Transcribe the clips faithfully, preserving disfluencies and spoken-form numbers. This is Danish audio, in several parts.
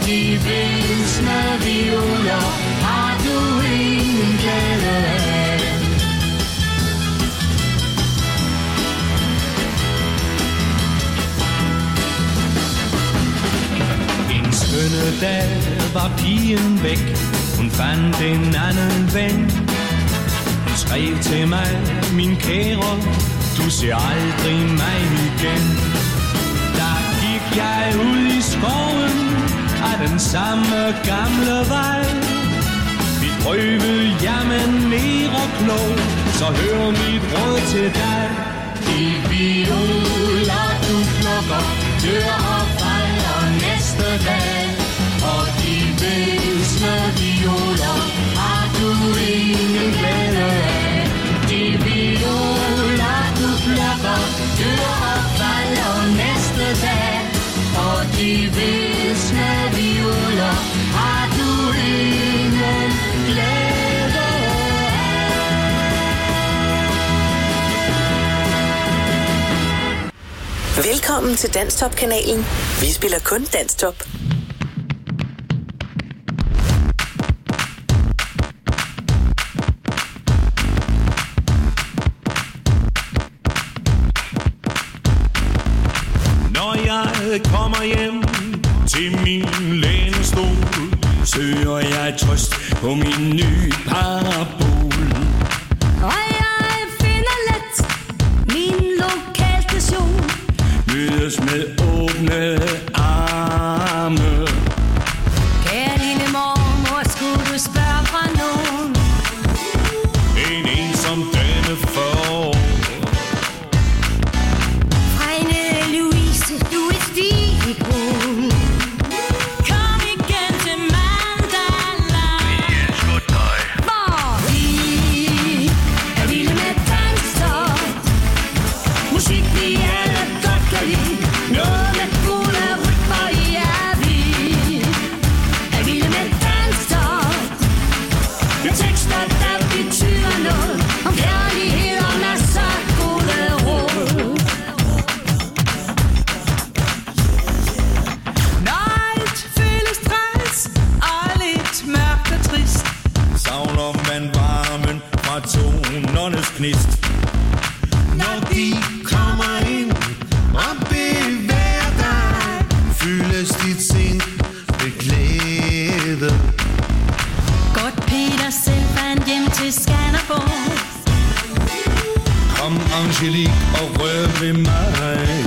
de visne violer har du ingen glæde af. En skønne dag var pigen væk, hun fandt en anden ven. Hun skrev til mig, min kære, du ser aldrig mig igen. Der gik jeg ud i skoven af den samme gamle vej. Vi prøvede jamen mere klog, så hør mit råd til dig. De violer du plukker, dør og fejrer næste dag. Og de visne violer har du ingen glæde af. De violer du plukker, dør og fejrer næste dag. Og de visne violer har du ingen glæde af. Velkommen til Danstop-kanalen. Vi spiller kun Danstop. Kommer hjem til min lænestol, søger jeg trøst på min nye parabol. Og jeg finder let min lokalstation, mødes med åbne arme. Kære lille mormor, skulle du spørge fra nogen? En ensom dame for kom igen til Mandala. Vi elsker dig. Hvor vi er vilde med danstop. Musik vi alle godt kan lide. Noget med gode rytmer, ja vi er vilde med danstop. Med tekster der betyder noget om kærlighed og masser af gode råd. Savner man varmen fra tonernes knist. Når de kommer ind og bevæger dig, fyldes dit sind med glæde. Godt Peter selv fandt hjem til Skanderborg. Kom Angelique og rør ved mig.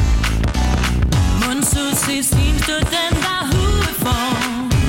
Monsus i sin studenter hovedform.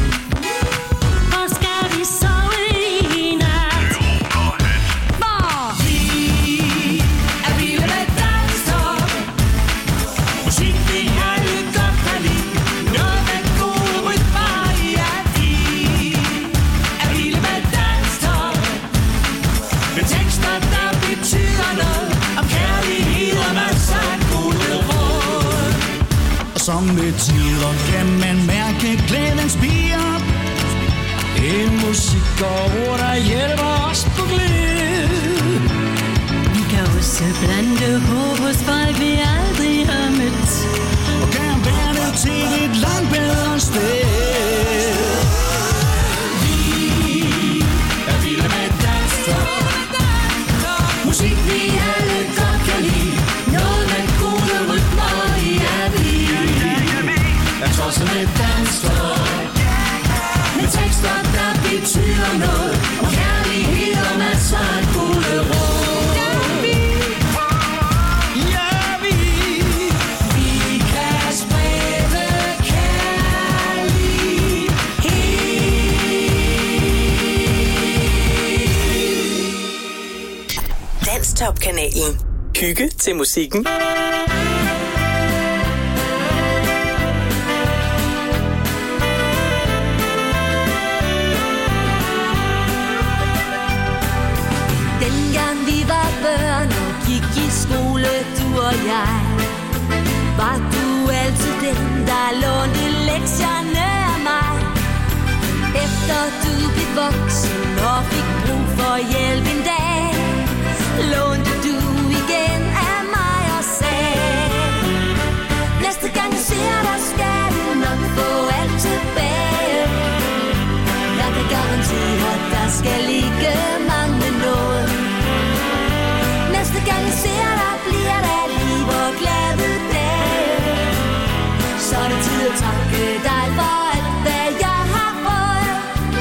Som med tider kan man mærke glæden spiger. En musik og ord, der hjælper os på glæde. Vi kan også blande håb hos folk, vi aldrig har mødt. Og kan være det til et langt bedre sted. Vi er vilde med danstop. Musik vi alle godt kan lide. Noget med gode rytmer, ja vi er tosset med danstop. Med tekster, der betyder noget om kærlighed og masser af gode råd. Ja, vi, ja, vi, vi kan sprede kærlighed. Danstop-kanalen. Hygge til musikken. skole, du og jeg. Var du altid den, der lånte lektierne af mig? Efter du blev voksen og fik brug for hjælp en dag, lånte du igen af mig og sagde: næste gang jeg ser dig, skal du nok få alt tilbage. at takke dig for alt, hvad jeg har fået.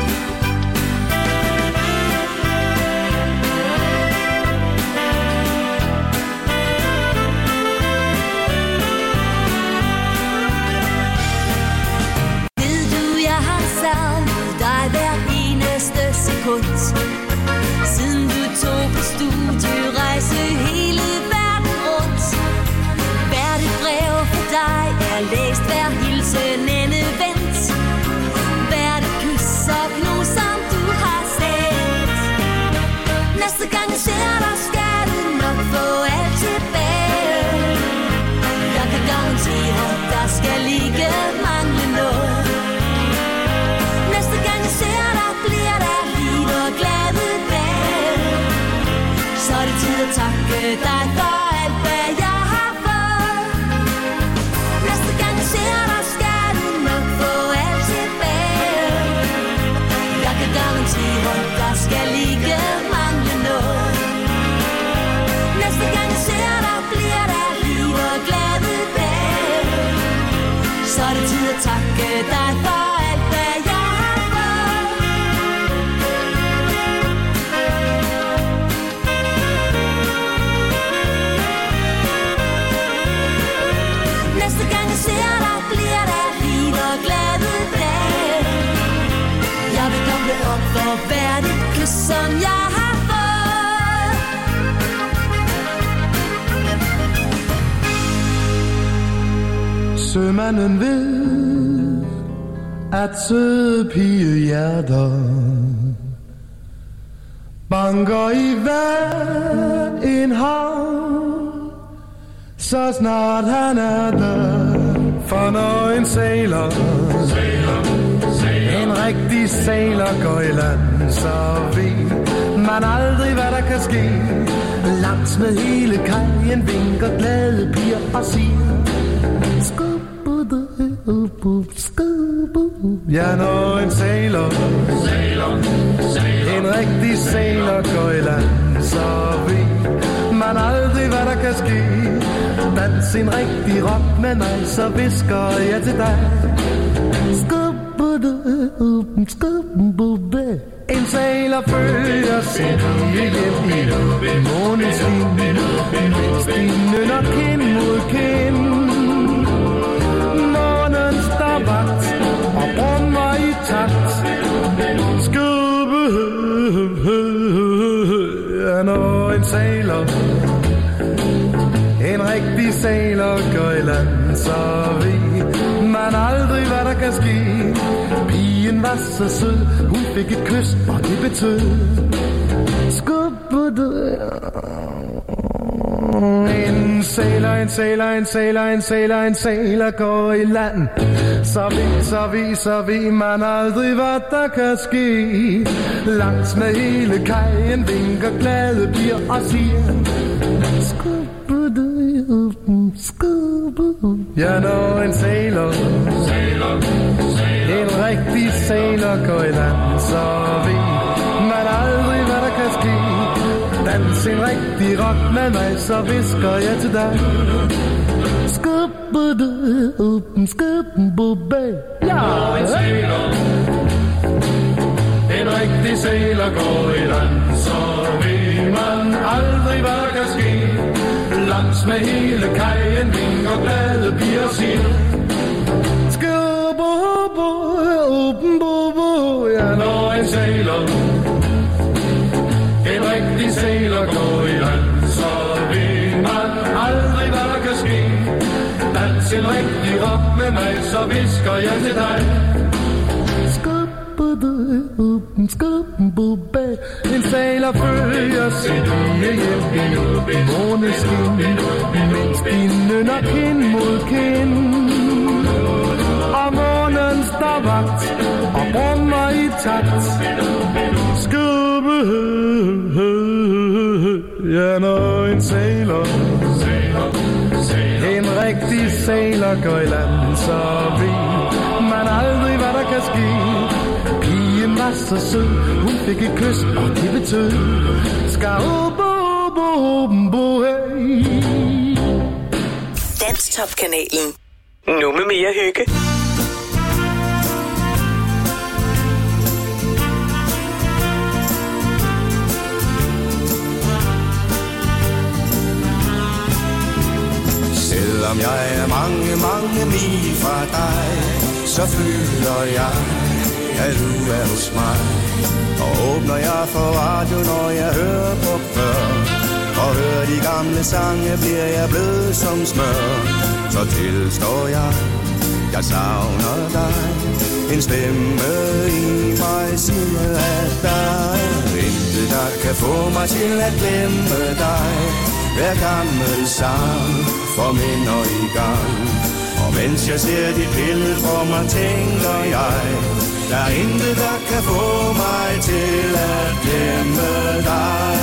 Ved du, jeg har savnet dig hver eneste sekund, siden du tog på studierejse hele verden rundt. Hvert et brev for dig er læst, hver hilsen endevendt, hvert et kys og knus, som du har sendt. Næste gang jeg ser dig, skal du nok få alt tilbage. Jeg kan garantere, der skal ikke mangle noget. Næste gang jeg ser dig, bliver der liv og glæde bag. Så er det tid at takke dig for alt, hvad jeg har fået. Næste gang jeg ser dig, skal du nok få alt tilbage. Jeg kan garantere, der skal ikke mangle noget. Næste gang jeg ser dig, bliver der liv og glæde bag. Så er det tid at takke dig for alt, hvad jeg har fået. Næste gang jeg ser dig, bliver der liv og glæde bag. Jeg vil komme op for hvert et kys, som jeg har fået. Sømanden ved, at søde pigehjerter banker i hver en havn, så snart han er der. For når en sailor, en rigtig sailor går i land, så ved man aldrig, hvad der kan ske. Langs med hele kajen vinker glade piger og siger: ja, når en sailor, en rigtig sailor går i land, så ved man aldrig, hvad der kan ske. Dans en rigtig rock med mig, så visker jeg til dig. En sailor følger sin hjem i måneskin, mens de nynner kind mod kind. Månen står vagt og brummer i takt. Skubbe, ja, når en sailor, en rigtig sailor går i land, så ved man aldrig, hvad der kan ske. Pigen var så sød, hun fik et kys, og det betød skubbe. En sailor, en sailor, en sailor, en sailor, en sailor går i land, så ved, så ved, så ved man aldrig, hvad der kan ske. Langs med hele kajen vinker glade piger og siger: ja, når en sailor, en rigtig sailor går i land, så ved man aldrig, hvad der kan ske. Dans en rigtig rock med mig, så visker jeg til dig. Ja, en sailor, en rigtig sailor går i land, så ved man aldrig, hvad der kan ske. Langs med hele kajen vinker glade piger siger: ja, når en sailor, en rigtig sailor går i land, så ved man aldrig, hvad der kan ske. Dans en rigtig rock med mig, så visker jeg til dig. En sailor følger sin hjem i måneskin, mens de nynner kind mod kind. Og månen står vagt og brummer i takt. Skubbe, ja, når en sailor, en rigtig sailor går i land, så ved man aldrig, hvad der kan ske. Pigen var så sød, hun fik et kys, og det betød skabbo, hey. Danstop-kanalen. Nu med mere hygge. Selvom jeg er mange, mange mil fra dig, så føler jeg, at du er hos mig. Og åbner jeg for radio, når jeg hører på før, og hører de gamle sange, bliver jeg blød som smør. Så tilstår jeg, jeg savner dig. En stemme i mig siger, at der er intet, der kan få mig til at glemme dig. Hver gammel sang forminder i gang, og mens jeg ser dit billede for mig, tænker jeg, der er intet, der kan få mig til at glemme dig.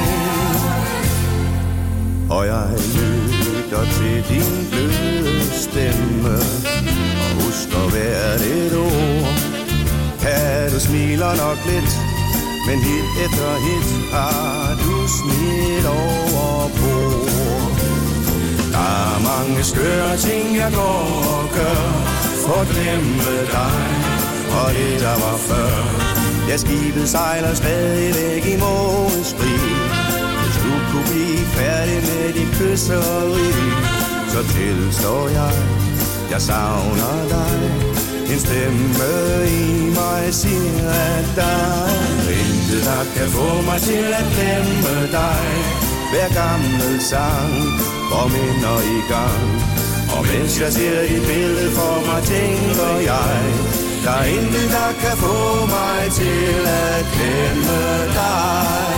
Og jeg lytter til din bløde stemme, og husker hvert et ord. Kan du smiler nok lidt, men hit efter hit har du smil over bord. Der er mange skøre ting, jeg går og gør, for at glemme dig og det, der var før. Ja, skibet sejler stadigvæk i måneskrig. Hvis du kunne blive færdig med dit kysseri, så tilstår jeg, jeg savner dig. En stemme i mig siger, at der er intet, der kan få mig til at glemme dig. Hver gammel sang forminder i gang, og mens jeg ser dit billede for mig, tænker jeg, der er intet, der kan få mig til at glemme dig.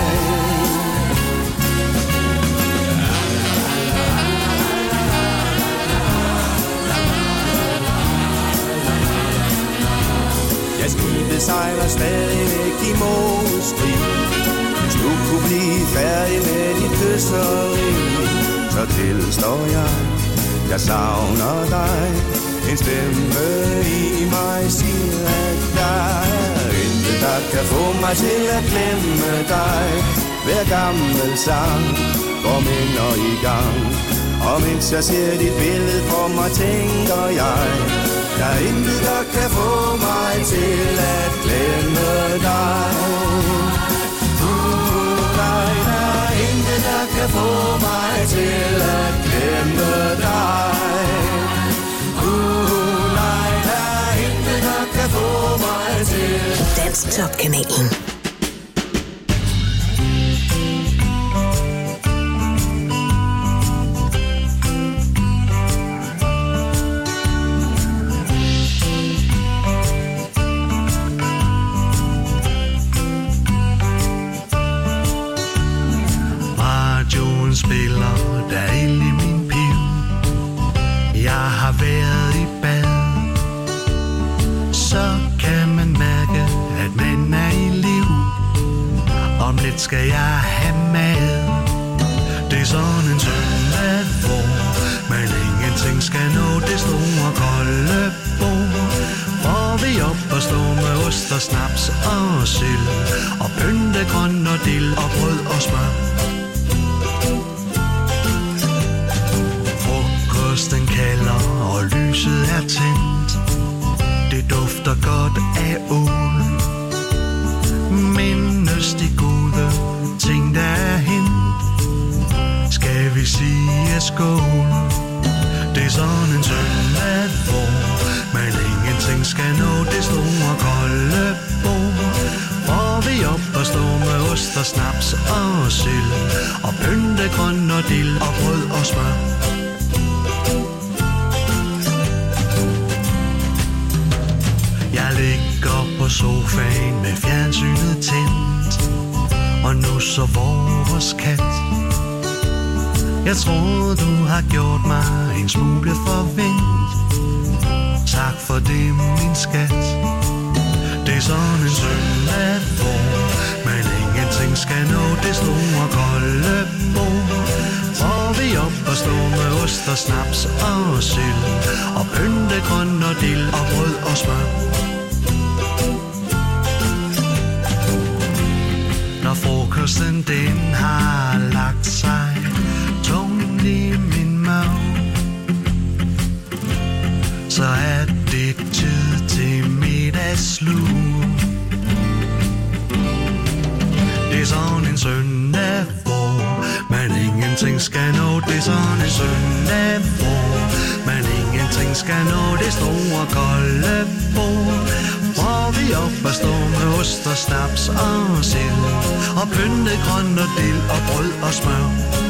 Jeg skibet sejler stadigvæk i måneskrig. Hvis du kunne blive færdig med dit kysseri, så tilstår jeg, jeg savner dig. En stemme i mig siger, at der er intet, der kan få mig til at glemme dig. Hver gammel sang forminder i gang, og mens jeg ser dit billede for mig, tænker jeg, der er intet, der kan få mig til at glemme dig. Uh, nej, der er intet, der kan få mig til at glemme dig. Uh, nej, der er intet, der kan få mig til. Dansk Top-kanalen. Spiller der ild i min piv. Jeg har været i bad. Så kan man mærke, at man er i liv. Om lidt skal jeg have mad. Det er sådan en søndag, hvor man ingenting skal nå det store kolde bord. Får vi op og stå med ost og snaps og sild, og pyntegrøn og dild og brød og smør. Den kalder, og lyset er tændt. Det dufter godt af ål. Mindes de gode ting, der er hent. Skal vi sige skål? Det er sådan en søndag, hvor man ingenting skal nå det store kolde bord. Får vi op og stå med ost og snaps og sild, og pyntegrøn og dild og brød og smør. Jeg ligger på sofaen med fjernsynet tændt, og nu så vores kat. Jeg troede, du har gjort mig en smule forvent. Tak for det, min skat. Det er sådan en søndag, hvor man ingenting skal nå det store kolde bord. Får vi op og stå med ost og snaps og sild, og pyntegrøn og dild og brød og smør. Når frokosten den har lagt sig tungt i min mave, så er det tid til middagslur. Det er sådan en søndag, hvor man ingenting skal nå. Det er sådan en søndag, hvor store kolde bord, hvor vi op og står med ost og snaps og sild, og pyntet grøn og dild og brød og smør.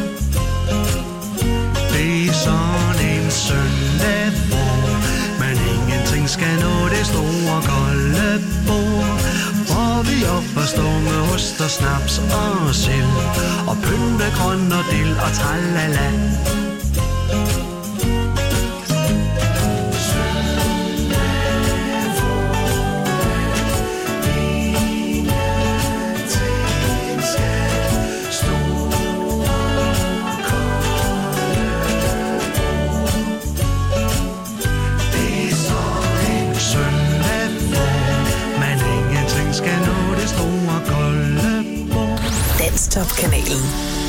Det er sådan en søndag, hvor man ingenting skal nå det store kolde bord, hvor vi op og står med ost og snaps og sild, og pyntet grøn og dild og tralala. Danstop-kanalen.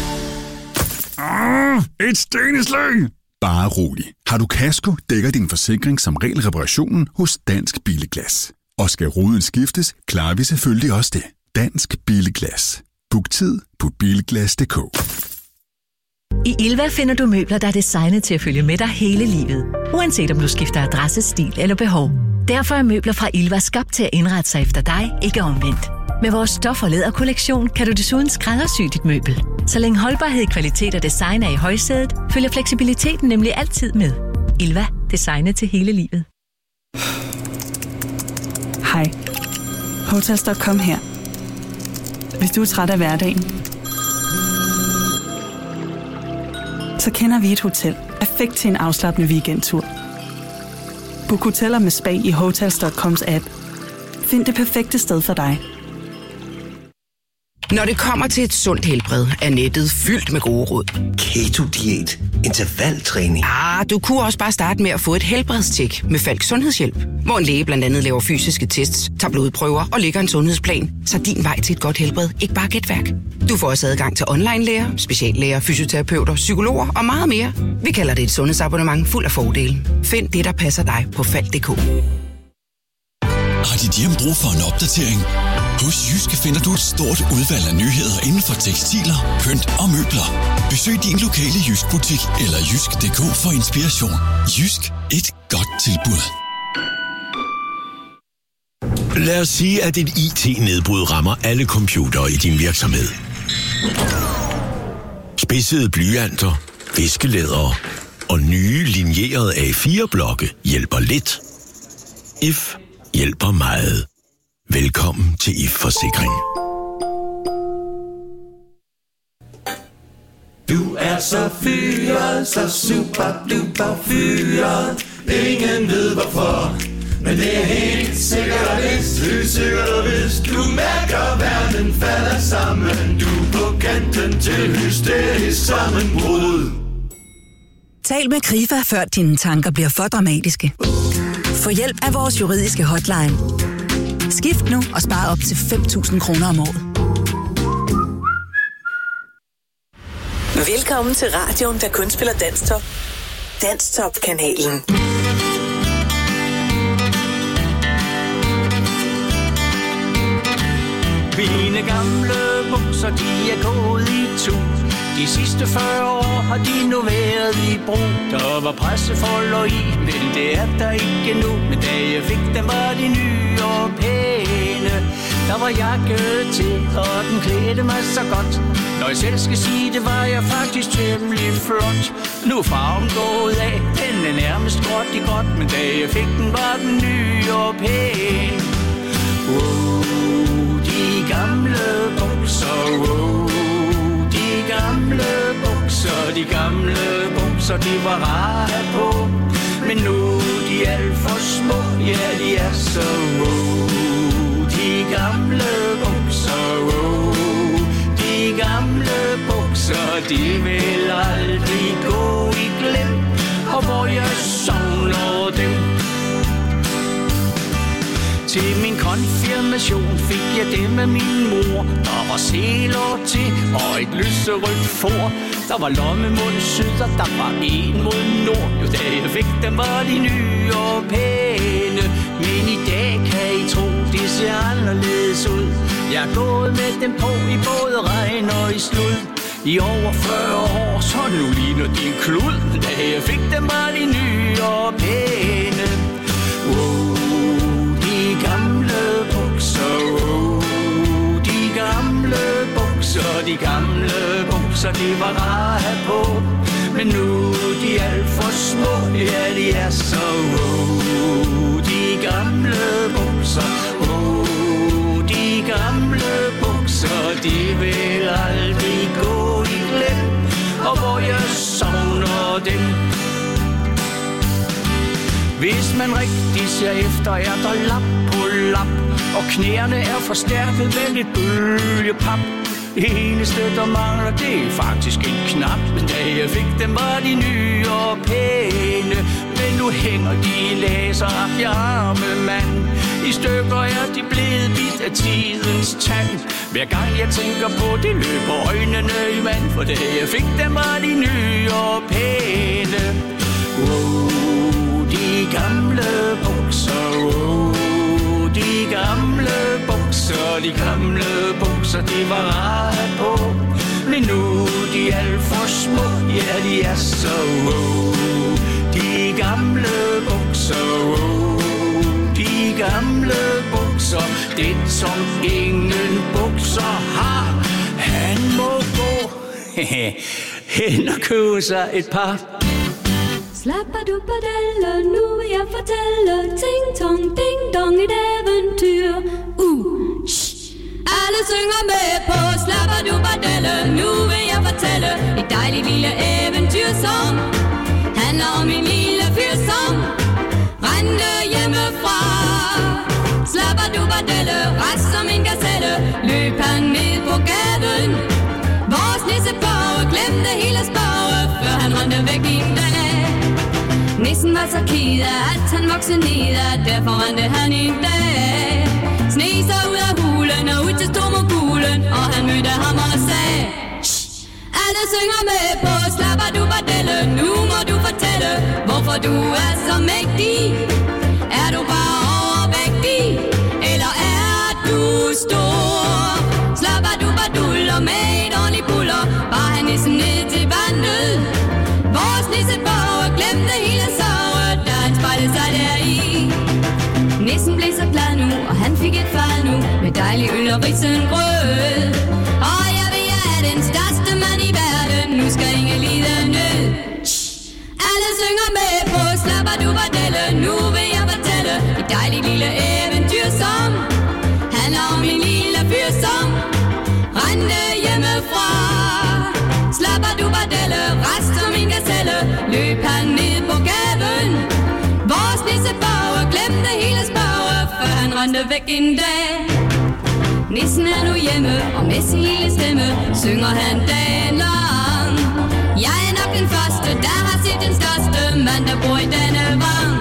Ah, et steneslag! Bare rolig. Har du kasko, dækker din forsikring som regel reparationen hos Dansk Bilglas. Og skal ruden skiftes, klarer vi selvfølgelig også det. Dansk Bilglas. Book tid på bilglas punktum d k. I Ilva finder du møbler, der er designet til at følge med dig hele livet. Uanset om du skifter adresse, stil eller behov. Derfor er møbler fra Ilva skabt til at indrette sig efter dig, ikke omvendt. Med vores stof- og læderkollektion kan du desuden skræddersy dit møbel. Så længe holdbarhed, kvalitet og design er i højsædet, følger fleksibiliteten nemlig altid med. Ilva. Designet til hele livet. Hej. Hotels punktum com her. Hvis du er træt af hverdagen, så kender vi et hotel perfekt til en afslappende weekendtur. Book hoteller med spa i Hotels punktum coms app. Find det perfekte sted for dig. Når det kommer til et sundt helbred, er nettet fyldt med gode råd. Keto-diæt, intervaltræning. Ah, du kunne også bare starte med at få et helbredstjek med Falk Sundhedshjælp, hvor en læge blandt andet laver fysiske tests, tager blodprøver og lægger en sundhedsplan, så din vej til et godt helbred ikke bare er gætværk. Du får også adgang til online-læger, speciallæger, fysioterapeuter, psykologer og meget mere. Vi kalder det et sundhedsabonnement fuld af fordele. Find det, der passer dig på falk punktum d k. Har dit hjem brug for en opdatering? Hos Jyske finder du et stort udvalg af nyheder inden for tekstiler, pynt og møbler. Besøg din lokale Jysk-butik eller jysk punktum d k for inspiration. Jysk. Et godt tilbud. Lad os sige, at et I T-nedbrud rammer alle computere i din virksomhed. Spidsede blyanter, viskelædere og nye linjerede A fire blokke hjælper lidt. If hjælper meget. Velkommen til If Forsikring. Du er så fyret, så super duper fyret. Ingen ved hvorfor, men det er helt sikkert og vist. Helt sikkert og vist. Du mærker, verden falder sammen. Du er på kanten til hysterisk sammenbrud. Tal med Krifa, før dine tanker bliver for dramatiske. Få hjælp af vores juridiske hotline. Skift nu og spar op til fem tusind kroner om året. Velkommen til radioen, der kun spiller Danstop. Danstop-kanalen. Mine gamle bukser, de er gået i tu. De sidste fyrre år har de nu været i brug. Der var pressefolder i, men det er der ikke nu. Men da jeg fik dem, var de nye og pæne. Der var jakke til, og den klædte mig så godt. Når jeg selv skal sige det, var jeg faktisk temmelig flot. Nu er farven gået af, den er nærmest gråt i godt. Men da jeg fik den, var den nye og pæn. Wow, de gamle bukser, wow. De gamle bukser, de gamle bukser, de var rare på. Men nu er de alt for små, ja, de er så wow. De gamle bukser, wow. De gamle bukser, de vil aldrig gå i glem. Og hvor jeg savner dem. Til min konfirmation fik jeg dem af min mor. Der var seler til og et lyserødt for. Der var lommemund syd, og der var en mod nord. Jo, da jeg fik dem, var de nye og pæne. Men i dag kan I tro, det ser anderledes ud. Jeg er gået med dem på i både regn og i slud. I over fyrre år, så nu ligner de en klud. Da jeg fik dem, var de nye og pæne. de gamle bukser, de var rare at have på. Men nu er de alt for små, ja, de er så wow. De gamle bukser, wow. De gamle bukser, de vil aldrig gå i glem. Og hvor jeg savner dem. Hvis man rigtig ser efter, er der lap på lap, og knæerne er forstærket med lidt bølgepap. Det eneste, der mangler, det er faktisk en knap. Men da jeg fik dem, var de nye og pæne. Men nu hænger de i laseragtige arme, mand. I stykker er de blevet bit af tidens tand. Hver gang jeg tænker på det, løber øjnene i vand. For da jeg fik dem, var de nye og pæne. Wow, de gamle bukser, wow. De gamle bukser, de gamle bukser, de var rare på. Men nu er de alt for små, ja, de er så wow. De gamle bukser, wow. De gamle bukser, det som ingen bukser har. Han må gå hen og købe sig et par. Slappaduppadelle, nu vil jeg fortælle ting tong ding dong et eventyr. Uh, shh. Alle synger med på slappaduppadelle, nu vil jeg fortælle et dejligt lille eventyr, som handler om en lille fyr, som rendte hjemmefra. Slappaduppadelle, rest som en gazelle, løb han ned på gaden. Vores nissebage glemte hele spage, før han rendte væk en dag. Nissen var så ked af, at han voksede ned, og derfor rendte han en dag. Sne sig ud af hulen og ud til stormogulen, og han mødte ham og sagde: Shh, alle synger med på slappaduppadelle, nu må du fortælle, hvorfor du er så mægtig. Er du bare overvægtig, eller er du stor? Slappaduppaduller med et ordentligt buller, var han nissen ned til vandet. Vores nissebage glemte hele sorgen, da han spejlede sig deri. Nissen blev så glad nu, og han fik et fad nu, med dejlig øl og risengrød. Og jeg ved, jeg er den største mand i verden, nu skal ingen lide nød. Shh. Alle synger med på slappaduppadelle, nu vil jeg fortælle et dejligt lille eventyr, som handler om en lille fyr, som rendte hjemmefra. Slappaduppadelle, rest som en gazelle, løb han ned på gaden. Vores nissebage glemte hele spage, før han rendte væk en dag. Nissen er nu hjemme, og med sin lille stemme synger han dagen lang. Jeg er nok den første, der har set den største mand, der bor i denne vang.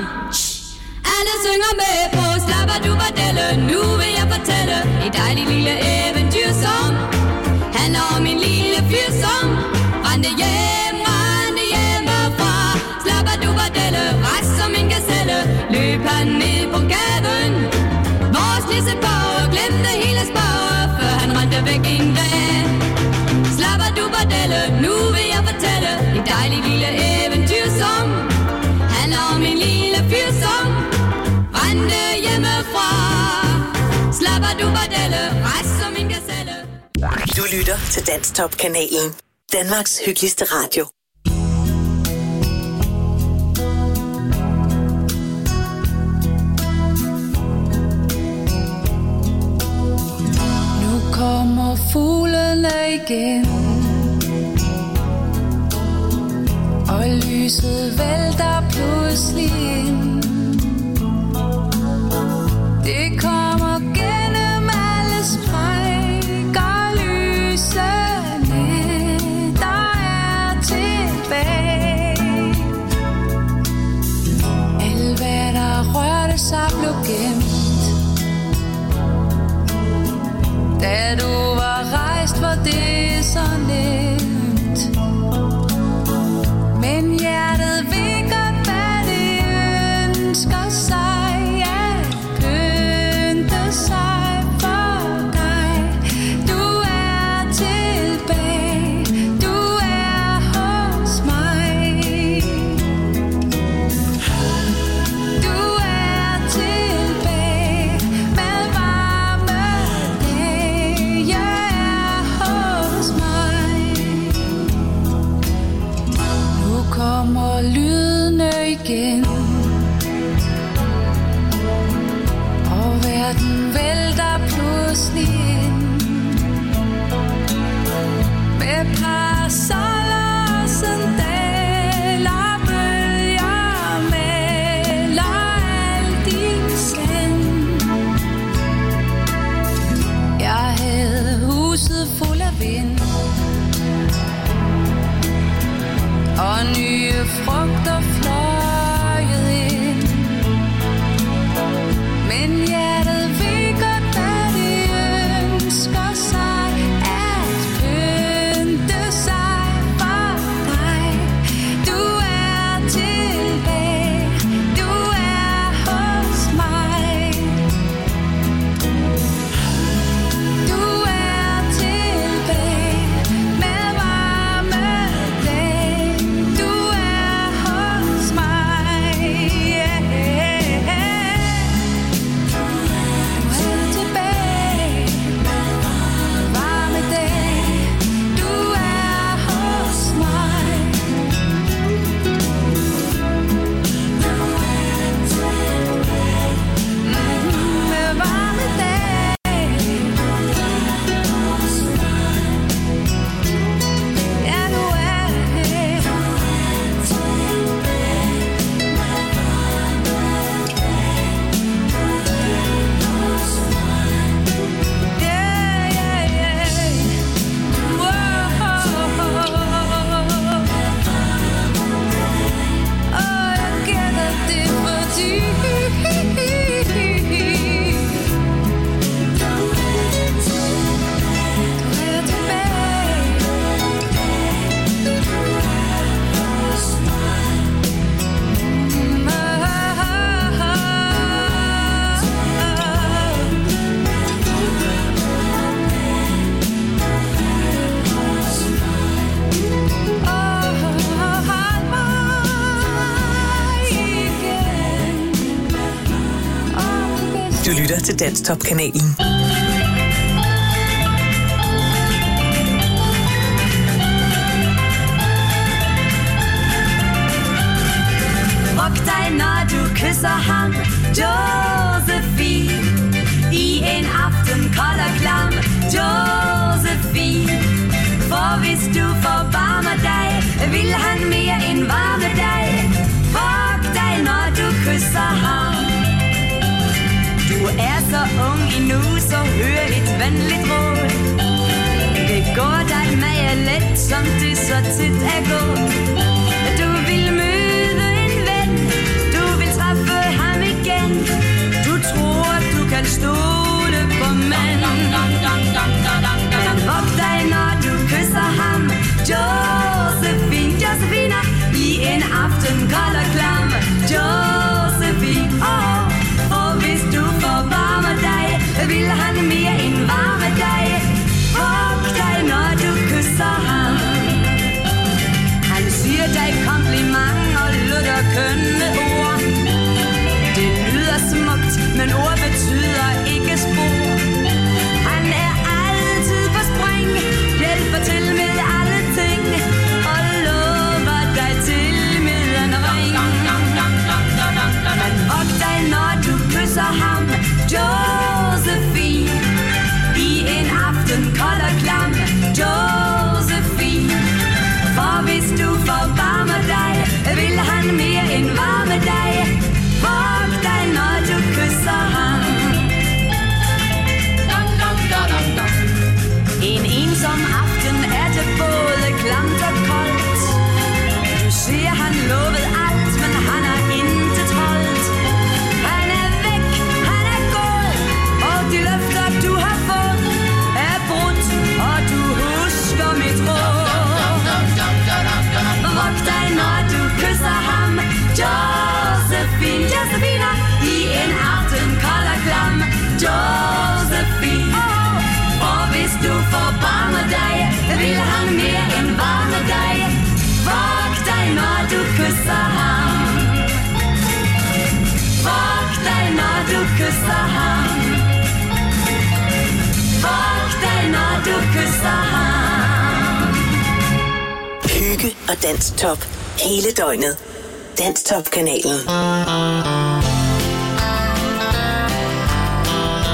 Alle synger med på slappaduppadelle, nu vil jeg fortælle et dejligt lille eventyr, som handler om en lille fyr, som rendte hjem, rendte hjemmefra. Slappaduppadelle, rest som en gazelle, løb han ned på gaden. Vores nissebage glemte hele spage, før han rendte væk en dag. Slappaduppadelle, nu vil jeg fortælle et dejligt lille eventyr, som handler om en lille fyr, som rendte hjemmefra. Slappaduppadelle, rest som en gazelle. Du lytter til Danstop-kanalen. Danmarks hyggeligste radio. Nu kommer fuglene igen, og lyset vælter pludselig ind. Det kommer gennem alle sprækker, lysene, der er tilbage. Alt hvad der rørte sig blev gemt, da du var rejst, var det så nemt. Men hjertet ved godt, hvad det ønsker sig, at pynte sig for dig. Du er tilbage, du er hos mig. Du er tilbage med varme dage, jeg er hos mig. verden vælter pludselig ind med parasoller og sandaler, bølger maler al din sind. Jeg havde huset fuld af vind og nye frugter fløjet ind, men hjertet ved godt, hvad det ønsker sig at pynte sig for dig. Du er tilbage, du er hos mig. Du er tilbage med varme dage. Du er hos mig. Yeah. Du lytter til Danstop-kanalen. Ruk dig, når du kysser ham, Josephine. I en aften kold og klam, Josephine. For hvis du forbarmer dig, vil han mere end varme dig. Ruk dig, når du kysser ham. Du er så ung endnu, så hør et venligt råd. Det går dig med let, som det så tit er gået. Du vil møde en ven, du vil træffe ham igen. Du tror, du kan stole på mænd. Men vok dig, når du kysser ham, Josephine, Josephine. I en aften kold og klam, Josephine. Oh, og hvis du forvarmer dig, vil han mere end varme dig. Vok dig, når du kysser ham. Han siger dig kompliment og lutter kønne ord. Det lyder smukt, men ord betyder ikke spor. Han er altid på spring, hjælper til med alle ting og lover dig til med en ring. Men vok dig, når du kysser ham, Josephine. I en aften kold og klam, Josephine. For hvis du forvarmer dig, vil han mere end varme dig. Vok dig, når du kysser ham. En ensom aften er det både klamt og koldt. Du siger, han lovede alt, men han har intet holdt. Han er væk, han er gået, og de løfter, du har fået, er brudt, og du husker mit råd. Vok dig, når du kysser ham, Josephine, Josephine. I en aften kold og klam, Josephine. Og hvis du forbarmer dig, vil han mere end varme dig. Vok dig, når du kysser ham. Vok dig, når du kysser ham. Vok dig, når du kysser ham. Hygge og Danstop hele døgnet. Danstop-kanalen.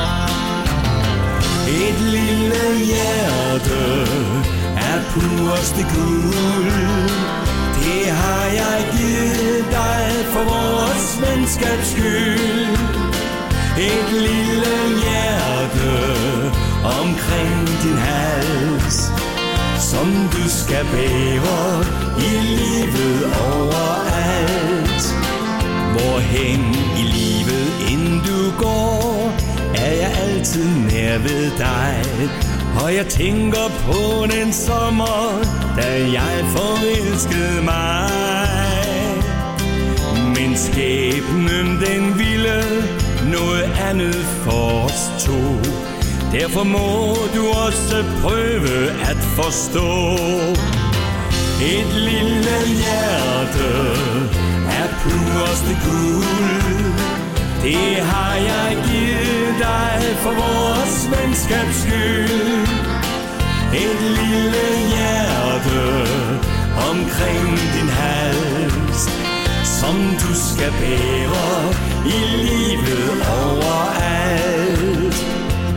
hjerte er pureste guld. Det har jeg givet dig for vores venskabs skyld. Et lille hjerte omkring din hals, som du skal bære i livet overalt. Hvorhen i livet end du går, er jeg altid nær ved dig. Og jeg tænker på den sommer, da jeg forelskede mig. Men skæbnen den ville noget andet for os to. Derfor må du også prøve at forstå. Et lille hjerte er pureste guld. Det har jeg givet dig for vores venskabs skyld. Et lille hjerte omkring din hals, som du skal bære i livet overalt.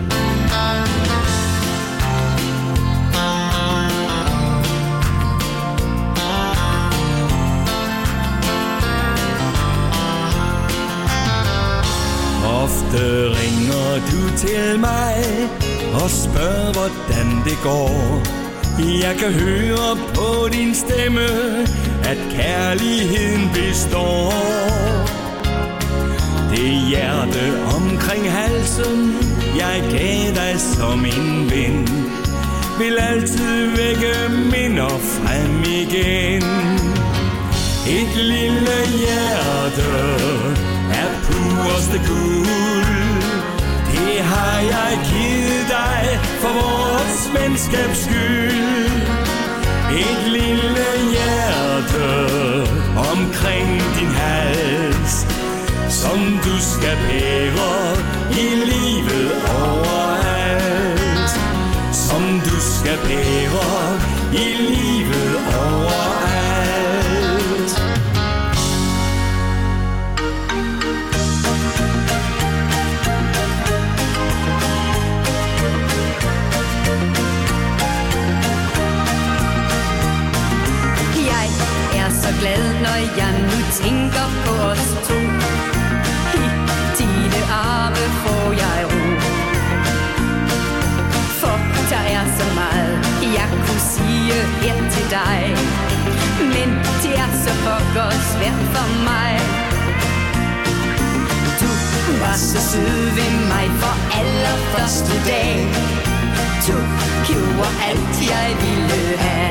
Ofte ringer du til mig og spørger, hvordan det går. Jeg kan høre på din stemme, at kærligheden består. Det hjerte omkring halsen, jeg gav dig som en ven, vil altid vække minder frem igen. Et lille hjerte er pureste guld. Det har jeg givet dig for vores venskabs skyld. Et lille hjerte omkring din hals, som du skal bære i livet overalt. Som du skal bære i livet overalt. Glad, når jeg nu tænker på os to. I dine arme får jeg ro. For der er så meget, jeg kunne sige her til dig. Men det er så pokker svært for mig. Du var så sød ved mig for allerførste dag. Du gjorde alt, jeg ville have.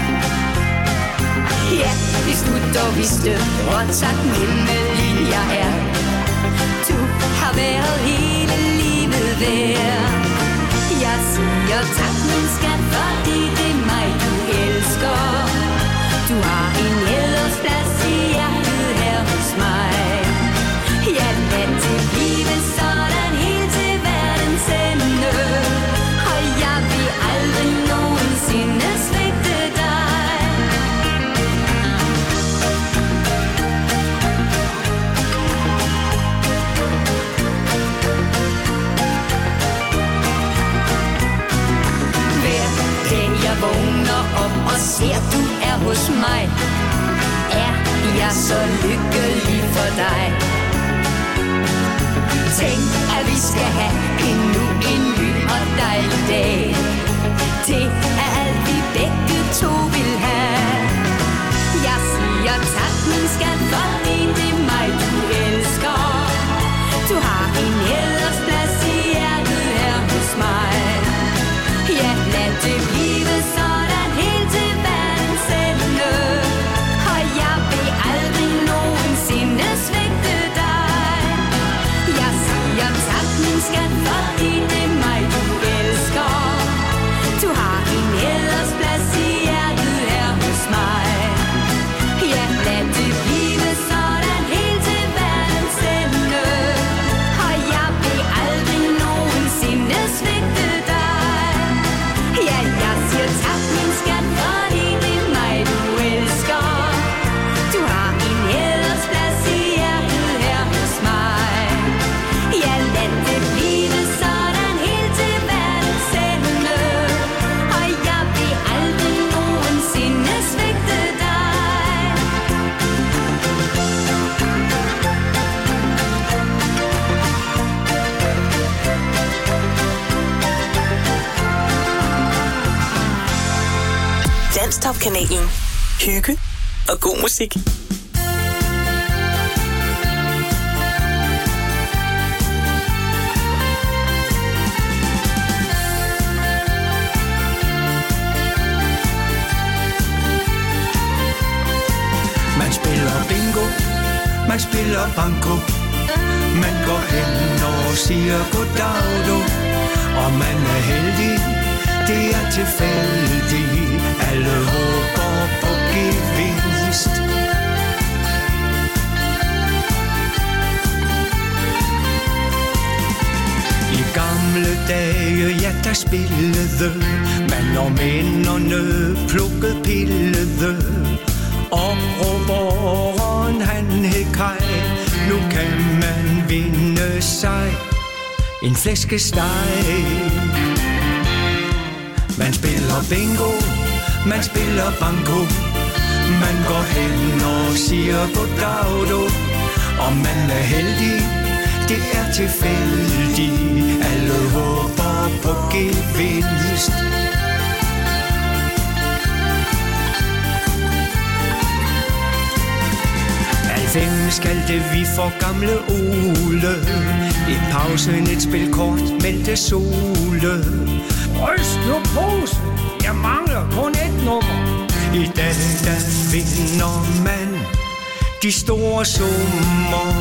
Ja, hvis du dog vidste, hvor taknemmelig jeg er. Du har været hele livet værd. Jeg siger tak, min skat, fordi det er mig, du elsker. Du har en hædersplads i hjertet her hos mig. Ja, lad det blive sådan helt til verdens ende. Og jeg vil aldrig nogensinde svigte dig. Vågner op og ser, du er hos mig. Er jeg så lykkelig for dig? Tænk, at vi skal have endnu en ny og dejlig dag. Det er alt, vi begge to vil have. Jeg siger tak, min skat, fordi det er mig, du elsker. Du har en hædersplads i hjertet her hos mig. Ja, lad det blive sådan helt til verdens ende. Og jeg vil aldrig nogensinde svigte dig. Jeg siger tak, Danstop-kanalen. Hygge og god musik. Man spiller bingo, man spiller banko. Man går hen og siger goddag du. Og man er heldig, det er tilfældigt. Alle håber på gevinst. I gamle dage, ja, der spillede man og mændene plukkede pillede. Og råberen han hed Kaj. Nu kan man vinde sig en flæskesteg. Man spiller bingo, man spiller banko. Man går hen og siger goddag du. Og man er heldig, det er tilfældigt. Alle håber på gevinst. Hvem skal det vi for gamle Ole? I pausen et spil kort meldte Sole. Ryst nu pose, jeg mangler kun et nummer. I dag der vinder man de store summer.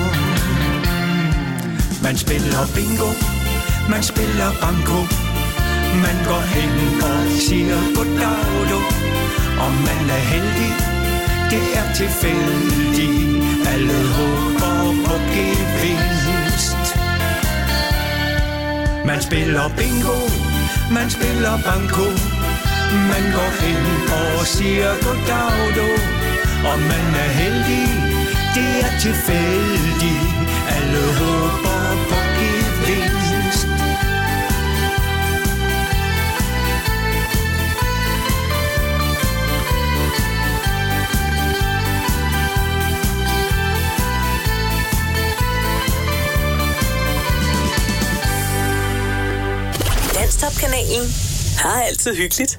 Man spiller bingo, man spiller banko. Man går hen og siger goddag du. Og man er heldig, det er tilfældigt. Alle håber på gevinst. Man spiller bingo, man spiller banko. Man går hen og siger goddag du. Og man er heldig, det er tilfældigt. Alle håber på gevinst. Danstop-kanalen har altid hyggeligt.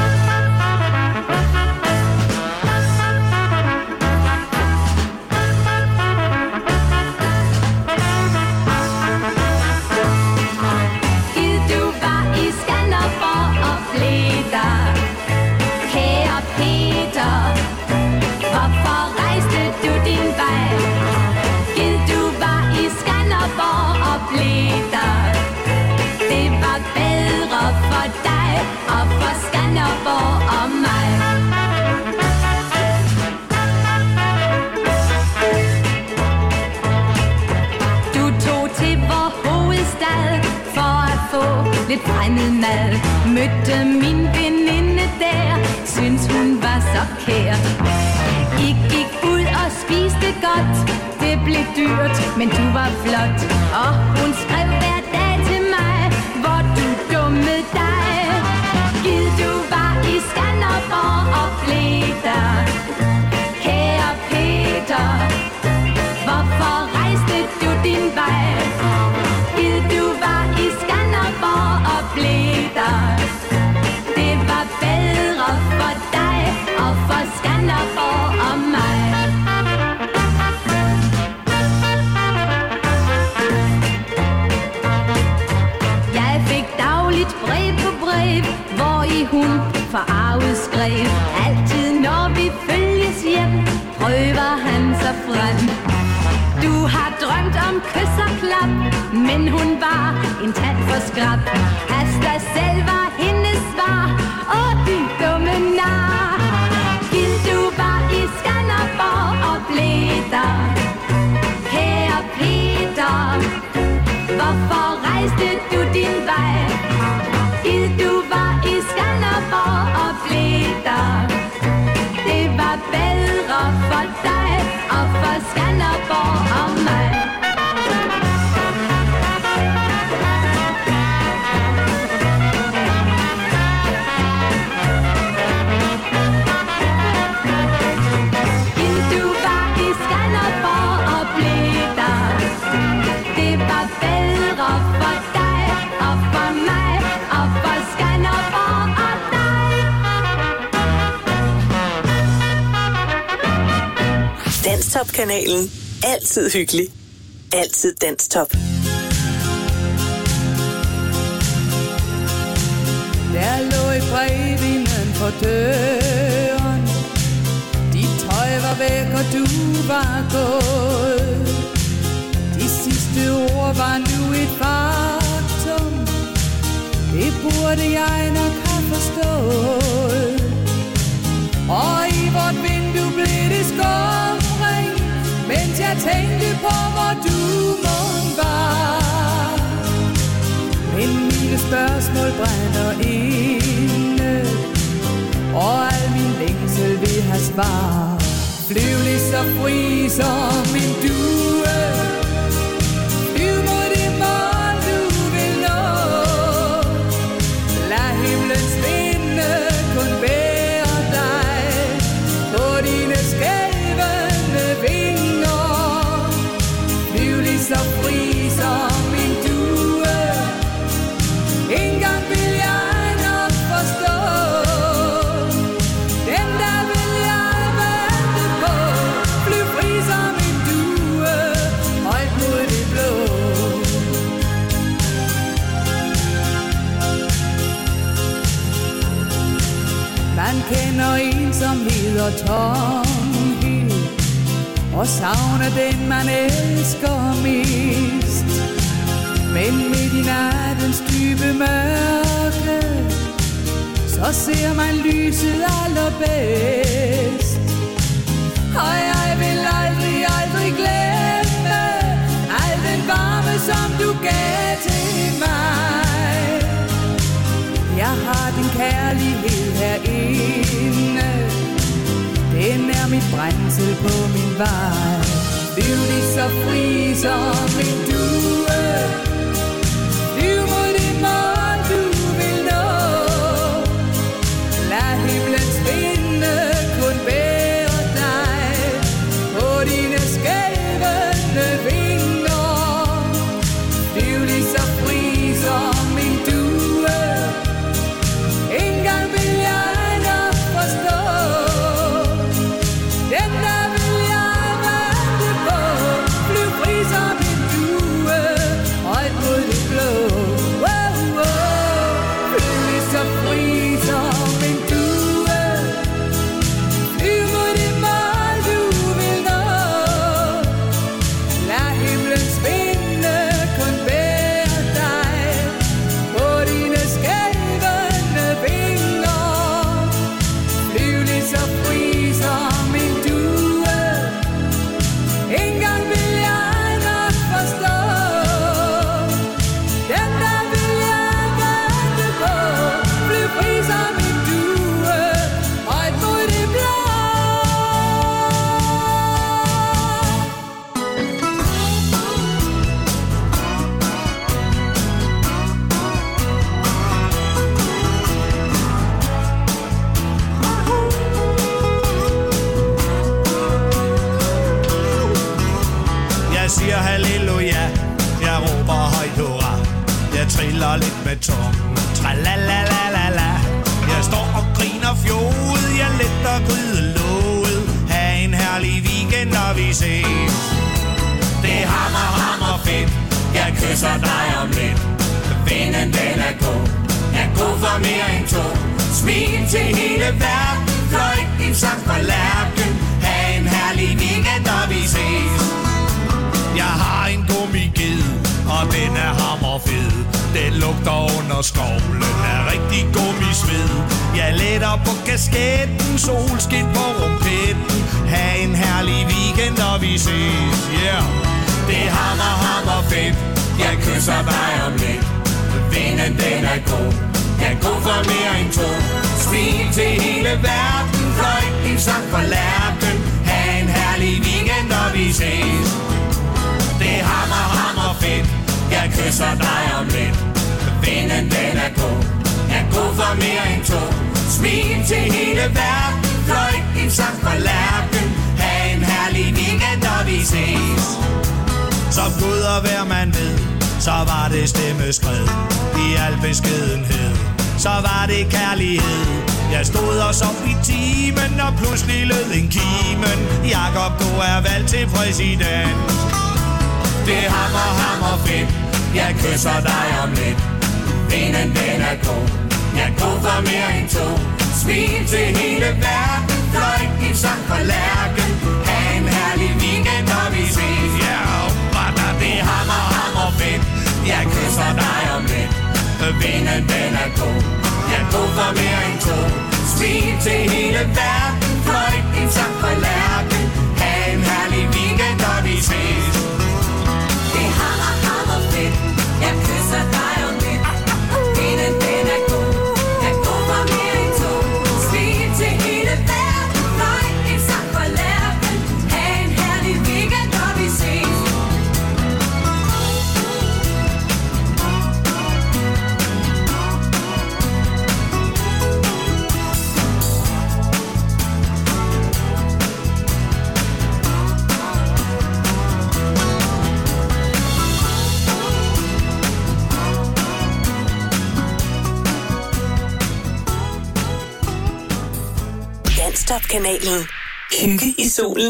Lidt fremmed mad. Mødte min veninde der. Synes hun var så kær. I gik ud og spiste godt. Det blev dyrt, men du var flot. Og hun skrev hver dag til mig, hvor du dummede dig. Gid du var i Skanderborg og blev der. Kære Peter, hvorfor rejste du din vej? Gid du var i Skanderborg og blev der. Det var bedre for dig og for Skanderborg og mig. Jeg fik dagligt brev på brev, hvor i hun forarvet skrev. Altid når vi følges hjem, prøver han sig frem. Du har drømt om kys og klap, men hun var en tand for skrab. Asta selv var hendes svar. Åh, din dumme nar. Gid du var i Skanderborg og blev der. Kære Peter, hvorfor rejste du din vej? Gid du var i Skanderborg og blev der. Det var bedre for dig og for Skanderborg og mig. Danstop-kanalen. Altid hyggelig. Altid Danstop. Der lå et brev inden for døren. Dit tøj var væk, og du var gået. De sidste ord var nu et faktum. Det burde jeg nok have forstået. Og i vort vindue blev det skumring, mens jeg tænkte på, hvor du måtte var. Men mine spørgsmål brænder inde, og al min længsel vil have svar. Flyv lige så fri som en due. Flyv mod det mål, du vil nå. Lad himlens vinde kun bære dig på dine skævende vinger. Flyv lige så fri som en due. Engang vil jeg nok forstå. Den der vil jeg vente på. Flyv fri som en due, højt mod det blå. Man kender ensomhed og tomhed, og savner den man elsker mest. Men midt i nattens dybe mørke, så ser man lyset allerbedst. Og jeg vil aldrig, aldrig glemme al den varme, som du gav til mig. Jeg har din kærlighed herinde, den er mit brændsel på min vej. Flyv lige så fri som en due. Flyv mod det mål, du vil nå. Lad himlens vinde kun bære dig på dine skævende vinger. Flyv lige så fri som en due. Engang vil jeg nok forstå. Den der vil jeg vente på. Flyv fri som en due, højt mod det blå. Wow, wow. Flyv lige så fri som en due. Flyv mod det mål, du vil nå. Lad himlens vinde kun bære dig på dine skævende vinger. Flyv lige så fri som en due. Engang vil jeg nok forstå. Den der vil jeg vente på. Flyv fri som en due, højt mod det blå. Jeg siger halleluja, jeg råber højt hurra. Jeg triller lidt med tungen, tralalalala. Jeg står og griner fjoget, jeg letter grydelåget. Ha' en herlig weekend, når vi ses. Det er hammer, hammer fedt, jeg kysser dig om lidt. Vinden den er god, er god for mere end to. Smil til hele verden, fløjt en sang på lærken. Ha' en herlig weekend, når vi ses. Jeg har en gummiged, og den er hammerfed. Den lugter under skovlen af rigtig gummisved. Jeg letter på kasketten, solskin på rumpetten. Ha' en herlig weekend, når vi ses, yeah. Det er hammer, hammer fedt, jeg kysser dig om lidt. Vinden den er god, jeg er god for mere end to. Smil til hele verden, fløjt en sang for lærken. Ha' en herlig weekend, når vi ses. Det er hammer, hammer fedt, jeg kysser dig om lidt. Vinden den er god, er god for mere end to. Smil til hele verden, fløjt en sang for lærken. Ha' en herlig weekend, når vi ses. Som Gud og hver mand ved, så var det stemmeskred. I al beskedenhed, så var det kærlighed. Jeg stod os op i timen, og pludselig lød en kimen. Jakob, du er valgt til præsident. Det er hammer, hammer fedt. Jeg kysser dig om lidt. Vinden, den er god. Jeg går for mere end to. Smil til hele verden. Fløjt din sang for lærken. Ha' en herlig weekend, når vi ses. Ja, og det er hammer, hammer fedt. Jeg kysser dig om lidt. Vinden, den er god. Jeg går for mere end to. Smil til hele verden. Fløjt din sang for lærken. Ha' en herlig weekend, når vi ses. Det er hammer, hammer fedt. Jeg kysser dig om lidt. Vinden, den er god. Jeg går for mere end to. Smil til hele verden. Fløjt din sang for lærken. Ha' en herlig weekend, når vi ses. Danstop-kanalen. Hygge i solen.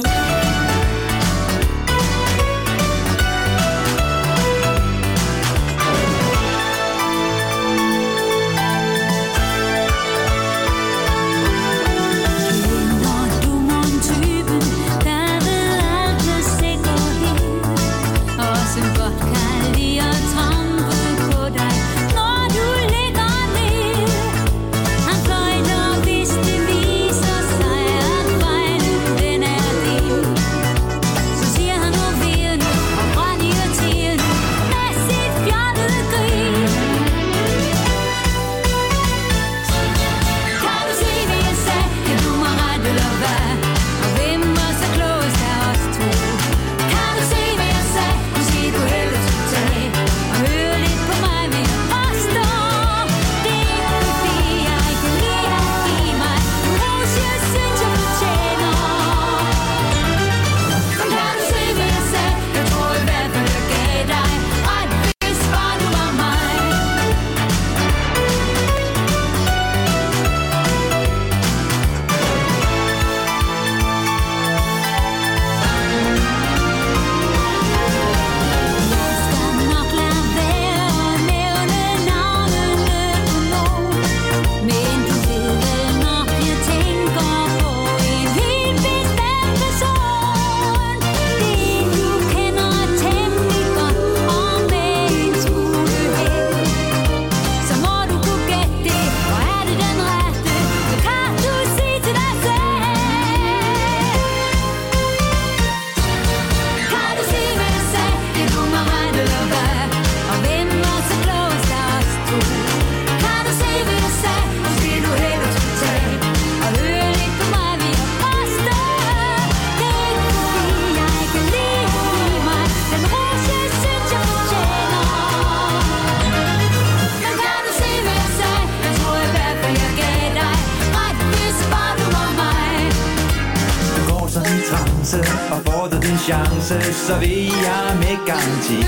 Og får du din chance, så vil jeg med garanti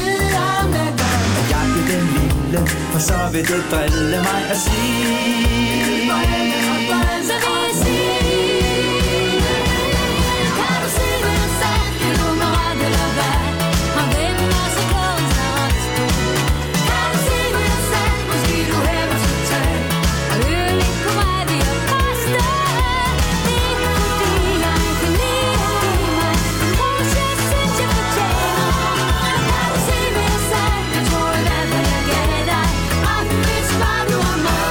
jagte den lille, for så vil det drille mig at sige. Så vil jeg sige, kan du se, hvad jeg sagde? Det er nummer ret eller hvad? Og hvem er så klog, så ret stor? Kan du se, hvad jeg sagde? Måske du heller skal tage og høre lidt på mig, vi har påstået. Det er ikke fordi jeg kan lide at give mig en ros, jeg synes jeg fortjener. Kan du se, hvad jeg sagde? Jeg tror i hvert fald jeg gav dig ret, hvis bare du var mig.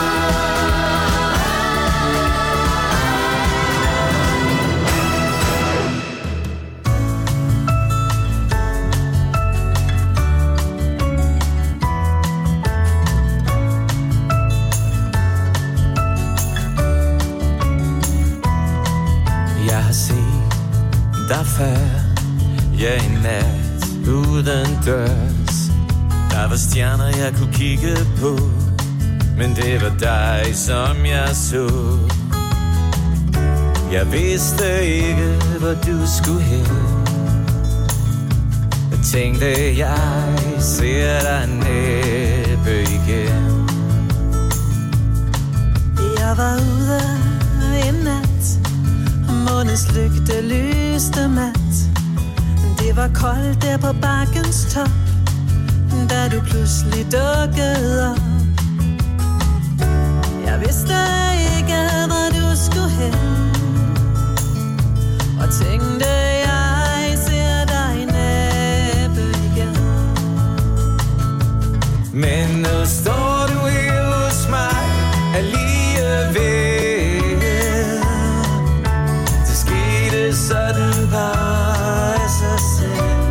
Jeg har set dig før, ja i nat uden dørs. Der var stjerner jeg kunne kigge på, men det var dig som jeg så. Jeg vidste ikke hvor du skulle hen. Jeg tænkte jeg ser dig næppe igen. Jeg var ude Bilens lygte lyste mat. Det var koldt der på bakkens top, da du pludselig dukkede op. Jeg vidste ikke, hvor du skulle hen, og tænkte, jeg ser dig næppe igen. Men nu står du her hos mig alligevel. Det skete sådan bare af sig selv.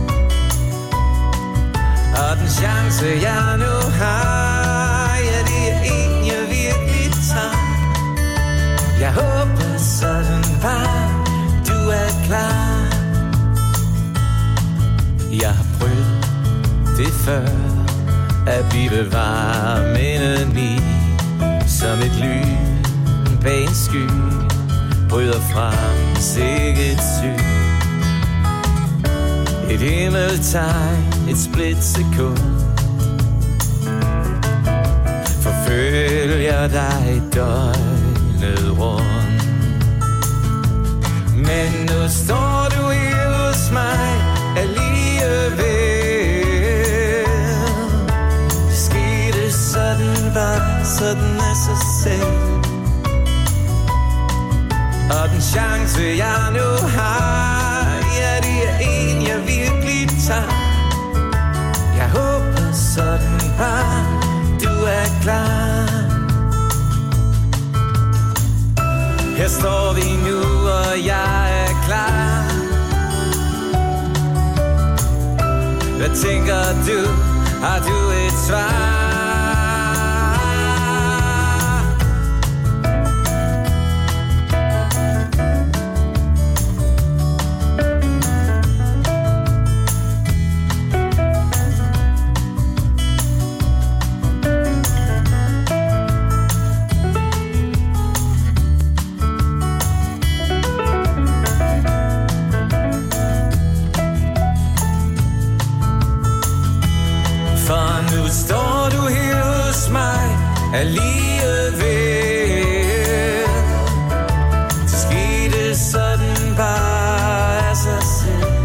Og den chance jeg nu har, ja det er en jeg virkelig tager. Jeg håber sådan bare du er klar. Jeg har prøvet det før, at vi bevarer mindet i, som et lyn bag en sky bryder frem sikkert syn. Et himmeltegn, et splitsekund, forfølger dig døgnet rundt. Men nu står du her hos mig alligevel. Det skete sådan bare, sådan af sig selv. Og den chance jeg nu har, ja det er en jeg virkelig tager. Jeg håber sådan bare du er klar. Her står vi nu og jeg er klar. Hvad tænker du? Har du et svar? Står du her hos mig alligevel. Det skete sådan bare af sig selv.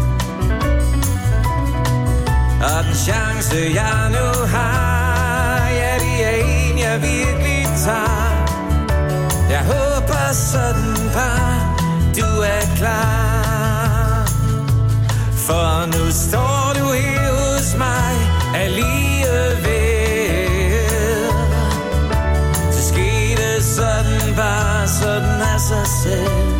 Og den chance jeg nu har, ja det er en jeg virkelig tager. Jeg håber sådan bare du er klar. For nu står du her hos mig alligevel. Det skete sådan bare, sådan af sig selv.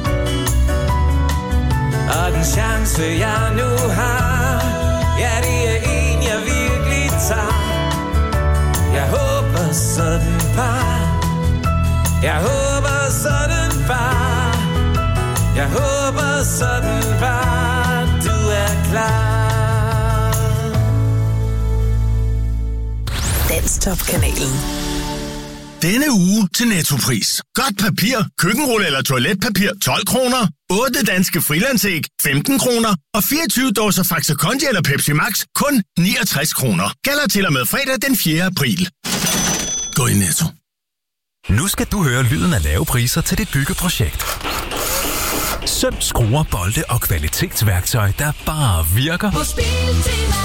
Og den chance jeg nu har, ja det er en jeg virkelig tager. Jeg håber sådan bare, jeg håber sådan bare, jeg håber sådan bare du er klar. Danstop-kanalen. Denne uge til Nettopris. Godt papir, køkkenrulle eller toiletpapir tolv kroner. otte danske frilandsæg femten kroner. Og fireogtyve dåser Faxe Kondi eller Pepsi Max kun niogtres kroner. Gælder til og med fredag den fjerde april. Gå i Netto. Nu skal du høre lyden af lave priser til dit byggeprojekt. Søm, skruer, bolde og kvalitetsværktøj, der bare virker. På Biltema.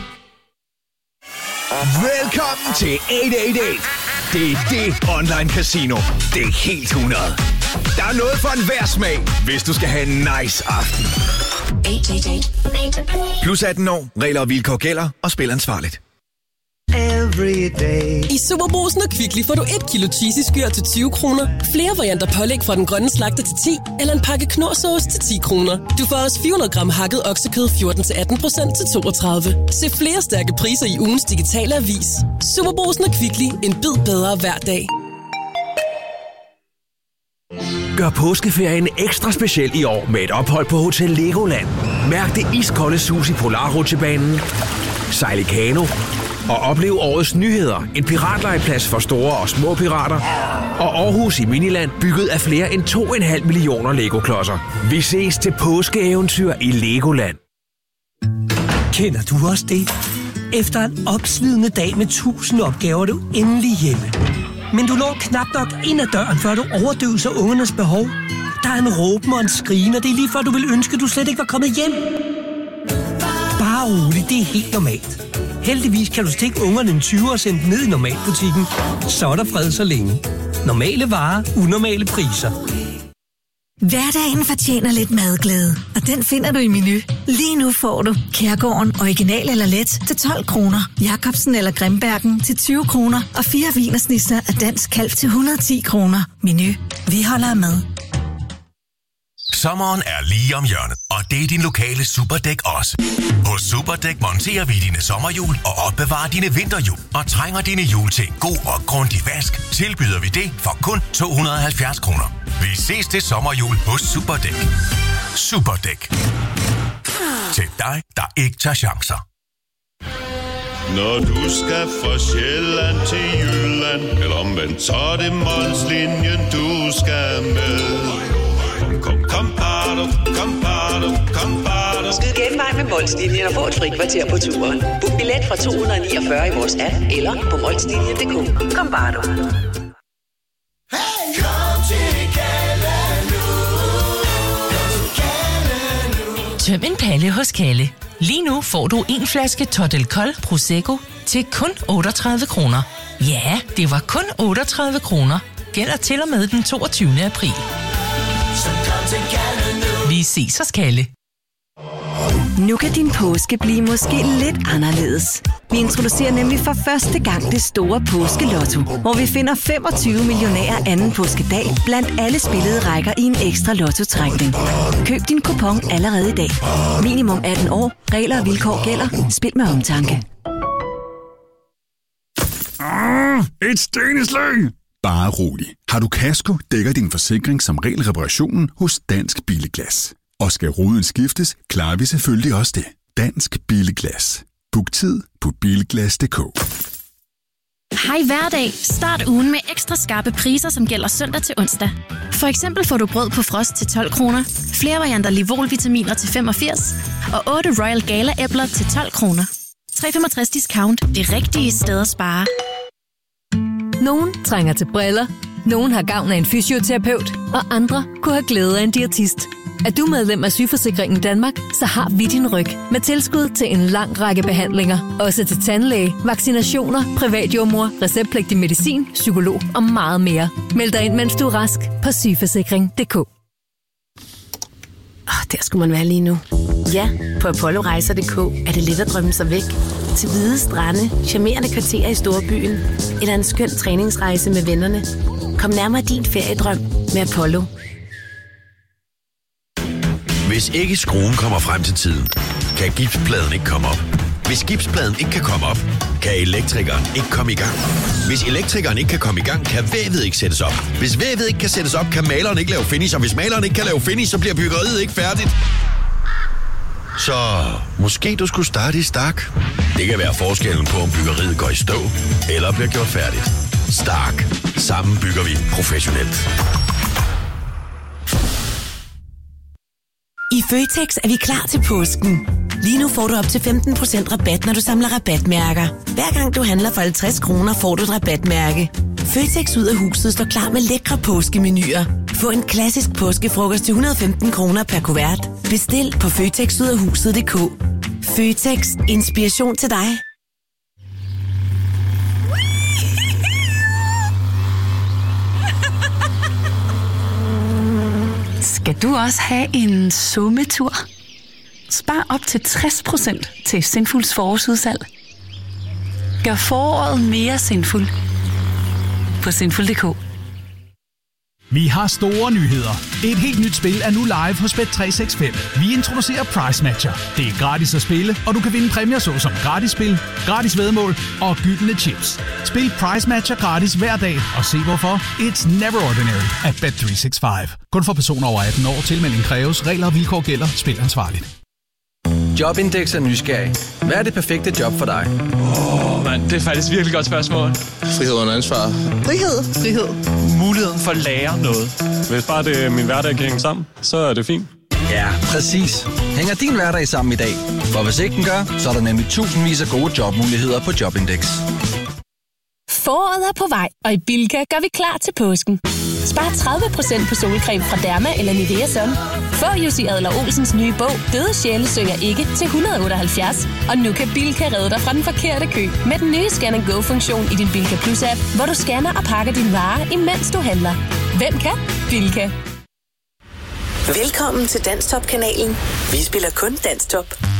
Velkommen til otte otte otte. Det er det online casino. Det er helt hundrede. Der er noget for enhver smag, hvis du skal have en nice aften. Plus atten år. Regler og vilkår gælder, og spil ansvarligt. I Superbrugsen og Kvickly får du et kilo cheesy skyr til tyve kroner, flere varianter pålæg fra den grønne slagter til ti, eller en pakke knorrsauce til ti kroner. Du får også fire hundrede gram hakket oksekød fjorten til atten procent til toogtredive. Se flere stærke priser i ugens digitale avis. Superbrugsen og Kvickly. En bid bedre hver dag. Gør påskeferien ekstra speciel i år med et ophold på Hotel Legoland. Mærk det iskolde sus i Polarrutsjebanen, sejl i kano og oplev årets nyheder. En piratlegeplads for store og små pirater. Og Aarhus i Miniland, bygget af flere end to komma fem millioner Lego-klodser. Vi ses til påskeeventyr i Legoland. Kender du også det? Efter en opslidende dag med tusind opgaver er du endelig hjemme. Men du når knap nok ind ad døren, før du overdøver ungernes behov. Der er en råben og en skrigen, og det er lige før, du vil ønske, du slet ikke var kommet hjem. Bare roligt, det er helt normalt. Heldigvis kan du stikke ungerne en tyver og sende dem ned i normalbutikken. Så er der fred så længe. Normale varer, unormale priser. Hverdagen fortjener lidt madglæde, og den finder du i Menu. Lige nu får du Kærgården original eller let til tolv kroner, Jacobsen eller Grimbergen til tyve kroner og fire wienersnitzer af dansk kalv til et hundrede og ti kroner. Menu. Vi holder med. Sommeren er lige om hjørnet, og det er din lokale Superdæk også. Hos Superdæk monterer vi dine sommerhjul og opbevarer dine vinterhjul. Og trænger dine hjul til en god og grundig vask, tilbyder vi det for kun to hundrede og halvfjerds kroner. Vi ses til sommerhjul hos Superdæk. Superdæk. Til dig, der ikke tager chancer. Når du skal fra Sjælland til Jylland, eller omvendt, så er det Molslinjen, du skal med. Kom, kom, kom, bado, kom, bado, kom, bado. Skyd genvej med Molslinjen og få et fri kvarter på turen. Book billet fra to hundrede og niogfyrre i vores app, eller på molslinjen punktum d k. Kom, bado. Tøm en palle hos Kalle. Lige nu får du en flaske Totel Kold Prosecco til kun otteogtredive kroner. Ja, det var kun otteogtredive kroner. Gælder til og med den toogtyvende april. Vi ses hos Kalle. Nu kan din påske blive måske lidt anderledes. Vi introducerer nemlig for første gang det store påskelotto, hvor vi finder femogtyve millionærer anden påskedag blandt alle spillede rækker i en ekstra lotto-trækning. Køb din kupon allerede i dag. Minimum atten år. Regler og vilkår gælder. Spil med omtanke. Ah, et steneslag! Bare rolig. Har du kasko, dækker din forsikring som regel reparationen hos Dansk Billeglas. Og skal ruden skiftes, klarer vi selvfølgelig også det. Dansk Billeglas. Book tid på bilglas punktum d k. Hej hverdag. Start ugen med ekstra skarpe priser, som gælder søndag til onsdag. For eksempel får du brød på frost til tolv kroner, flere varianter Livol-vitaminer til femogfirs og otte Royal Gala-æbler til tolv kroner. tre komma femogtres discount. Det rigtige sted at spare. Nogen trænger til briller, nogen har gavn af en fysioterapeut, og andre kunne have glæde af en diætist. Er du medlem af Sygeforsikringen Danmark, så har vi din ryg med tilskud til en lang række behandlinger. Også til tandlæge, vaccinationer, privatjordmor, receptpligtig medicin, psykolog og meget mere. Meld dig ind, mens du er rask på sygeforsikring punktum d k. Oh, der skulle man være lige nu. Ja, på apollorejser punktum d k er det let at drømme sig væk. Til hvide strande, charmerende kvarterer i storbyen, eller en skøn træningsrejse med vennerne. Kom nærmere din feriedrøm med Apollo. Hvis ikke skruen kommer frem til tiden, kan gipspladen ikke komme op. Hvis gipspladen ikke kan komme op, kan elektrikeren ikke komme i gang. Hvis elektrikeren ikke kan komme i gang, kan vævet ikke sættes op. Hvis vævet ikke kan sættes op, kan maleren ikke lave finish. Og hvis maleren ikke kan lave finish, så bliver byggeriet ikke færdigt. Så måske du skulle starte i Stark. Det kan være forskellen på, om byggeriet går i stå eller bliver gjort færdigt. Stark. Sammen bygger vi professionelt. I Føtex er vi klar til påsken. Lige nu får du op til femten procent rabat, når du samler rabatmærker. Hver gang du handler for halvtreds kroner, får du et rabatmærke. Føtex ud af huset står klar med lækre påskemenuer. Få en klassisk påskefrokost til et hundrede og femten kroner per kuvert. Bestil på føtex ud af huset punktum d k. Føtex. Inspiration til dig. Skal du også have en sommetur? Spar op til tres procent til Sinfuls forårsudsalg. Gør foråret mere sinful på sinful punktum d k. Vi har store nyheder. Et helt nyt spil er nu live hos Bet tre seks fem. Vi introducerer Price Matcher. Det er gratis at spille, og du kan vinde præmier såsom gratis spil, gratis væddemål og gyldne chips. Spil Price Matcher gratis hver dag, og se hvorfor. It's never ordinary at Bet tre seks fem. Kun for personer over atten år. Tilmelding kræves. Regler og vilkår gælder. Spil ansvarligt. Jobindex er nysgerrig. Hvad er det perfekte job for dig? Åh, oh, mand, det er faktisk et virkelig godt spørgsmål. Frihed under ansvar. Frihed. Frihed. Muligheden for at lære noget. Hvis bare det, min hverdag kan hænge sammen, så er det fint. Ja, præcis. Hænger din hverdag sammen i dag? For hvis ikke den gør, så er der nemlig tusindvis af gode jobmuligheder på Jobindex. Foråret er på vej, og i Bilka gør vi klar til påsken. Spar tredive procent på solcreme fra Derma eller Nivea Sun. Få Jussi Adler-Olsens nye bog, Døde sjæle synger ikke, til et hundrede og otteoghalvfjerds. Og nu kan Bilka redde dig fra den forkerte kø med den nye Scan and Go-funktion i din Bilka Plus-app, hvor du scanner og pakker dine varer, imens du handler. Hvem kan? Bilka. Velkommen til Danstop-kanalen. Vi spiller kun Danstop.